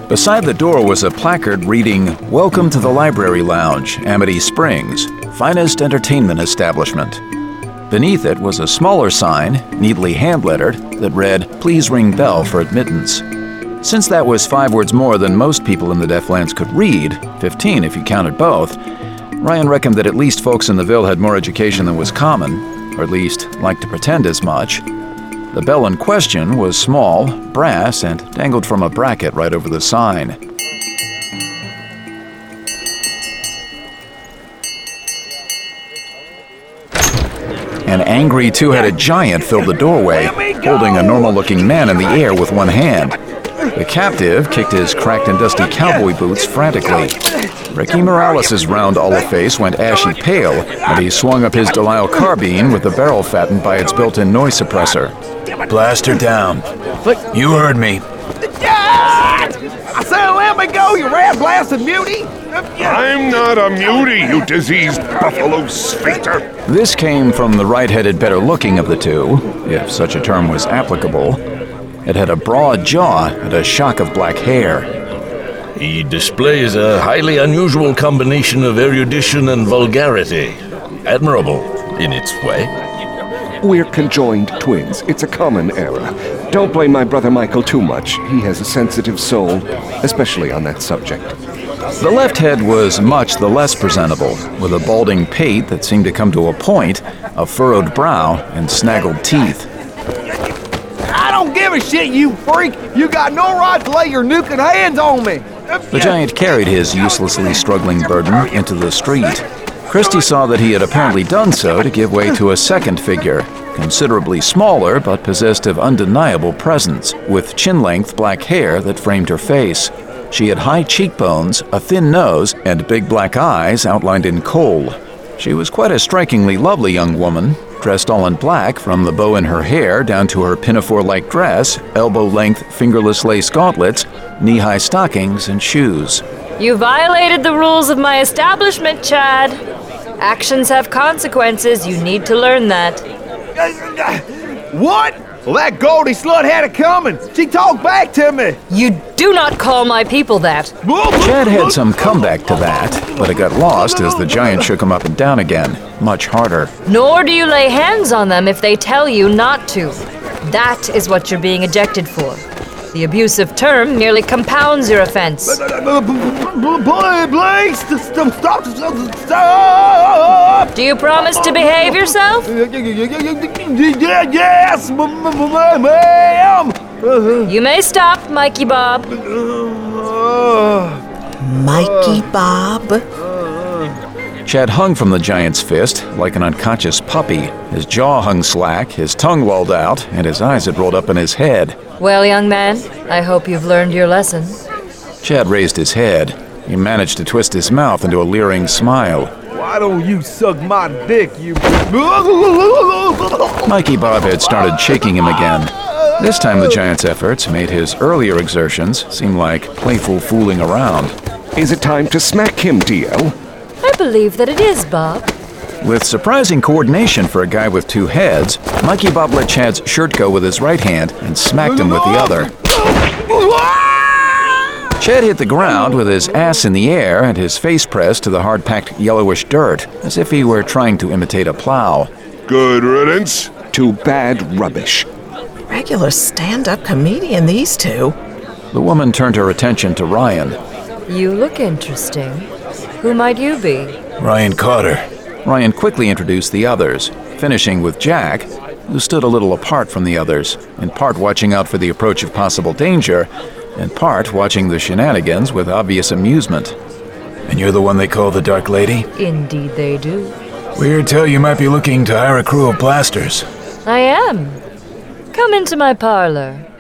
Beside the door was a placard reading, "Welcome to the Library Lounge, Amity Springs, finest entertainment establishment." Beneath it was a smaller sign, neatly hand-lettered, that read, "Please ring bell for admittance." Since that was 5 words more than most people in the Deaflands could read, 15 if you counted both, Ryan reckoned that at least folks in the Ville had more education than was common, or at least liked to pretend as much. The bell in question was small, brass, and dangled from a bracket right over the sign. An angry two-headed giant filled the doorway, holding a normal-looking man in the air with one hand. The captive kicked his cracked and dusty cowboy boots frantically. Ricky Morales' round olive face went ashy pale, and he swung up his Delisle carbine with the barrel fattened by its built-in noise suppressor. "Blast her down. You heard me." I said let me go, you rat-blasted mutie! I'm not a mutie, you diseased buffalo sphincter! This came from the right-headed better-looking of the two, if such a term was applicable. It had a broad jaw and a shock of black hair. He displays a highly unusual combination of erudition and vulgarity. Admirable, in its way. We're conjoined twins. It's a common error. Don't blame my brother Michael too much. He has a sensitive soul, especially on that subject. The left head was much the less presentable, with a balding pate that seemed to come to a point, a furrowed brow, and snaggled teeth. I don't give a shit, you freak! You got no right to lay your nuking hands on me! The giant carried his uselessly struggling burden into the street. Christie saw that he had apparently done so to give way to a second figure, considerably smaller but possessed of undeniable presence, with chin-length black hair that framed her face. She had high cheekbones, a thin nose, and big black eyes outlined in kohl. She was quite a strikingly lovely young woman, dressed all in black from the bow in her hair down to her pinafore-like dress, elbow-length fingerless lace gauntlets, knee-high stockings, and shoes. You violated the rules of my establishment, Chad. Actions have consequences. You need to learn that. What? Well, that Goldie slut had it coming. She talked back to me. You do not call my people that. Chad had some comeback to that, but it got lost as the giant shook him up and down again, much harder. Nor do you lay hands on them if they tell you not to. That is what you're being ejected for. The abusive term merely compounds your offense. Blake, stop! Do you promise to behave yourself? Yes, ma'am! You may stop, Mikey Bob. Mikey Bob? Chad hung from the giant's fist like an unconscious puppy. His jaw hung slack, his tongue lolled out, and his eyes had rolled up in his head. Well, young man, I hope you've learned your lesson. Chad raised his head. He managed to twist his mouth into a leering smile. Why don't you suck my dick, you... Mikey Bob had started shaking him again. This time the giant's efforts made his earlier exertions seem like playful fooling around. Is it time to smack him, Dio? I believe that it is, Bob. With surprising coordination for a guy with 2 heads, Mikey Bob let Chad's shirt go with his right hand and smacked him with the other. Chad hit the ground with his ass in the air and his face pressed to the hard-packed yellowish dirt, as if he were trying to imitate a plow. Good riddance. To bad rubbish. Regular stand-up comedian, these two. The woman turned her attention to Ryan. You look interesting. Who might you be? Ryan Carter. Ryan quickly introduced the others, finishing with Jack, who stood a little apart from the others, in part watching out for the approach of possible danger, in part watching the shenanigans with obvious amusement. And you're the one they call the Dark Lady? Indeed they do. We heard tell you might be looking to hire a crew of blasters. I am. Come into my parlor.